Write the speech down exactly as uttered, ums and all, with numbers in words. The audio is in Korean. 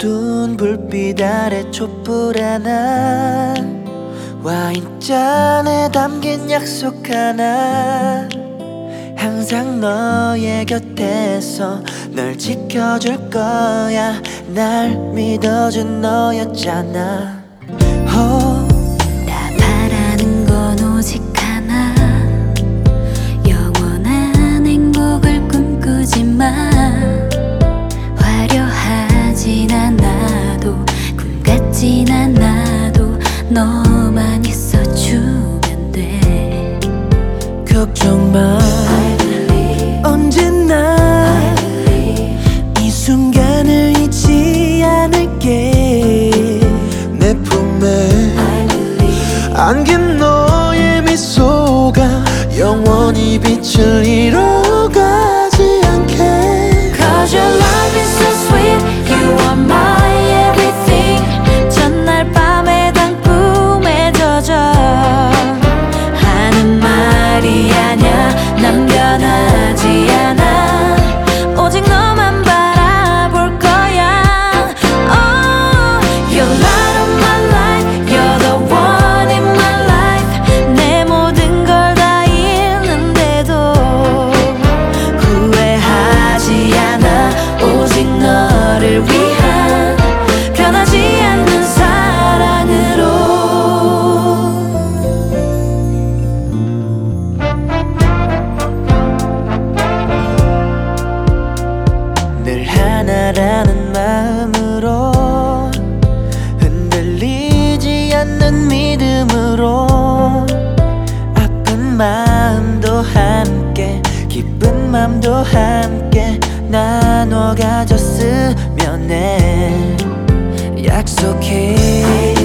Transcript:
어두운 불빛 아래 촛불 하나, 와인잔에 담긴 약속 하나. 항상 너의 곁에서 널 지켜줄 거야. 날 믿어준 너였잖아. oh. 나 바라는 건 오직 하나, 영원한 행복을 꿈꾸지만 화려하진 않아도 꿈 같진 않아도 너만 있어주면 돼. 걱정 마, 언제나 이 순간을 잊지 않을게. 내 품에 안긴 너의 미소가 영원히 빛을 잃어가지 않게. Cause your love is so sweet, you are my everything. 전날 밤에 단 꿈에 젖어 하는 말이 아냐, 난 변하지 않아. 오직 너만 바라볼 거야. Oh, you're light of my life, you're the one in my life. 내 모든 걸 다 잃는데도 후회하지 않아. 오직 너를 위한 변하지 않는 사랑으로. 늘 하나라는 마음으로, 흔들리지 않는 믿음으로. 아픈 마음도 함께 기쁜 맘도 함께 나눠 가졌으면 해. 약속해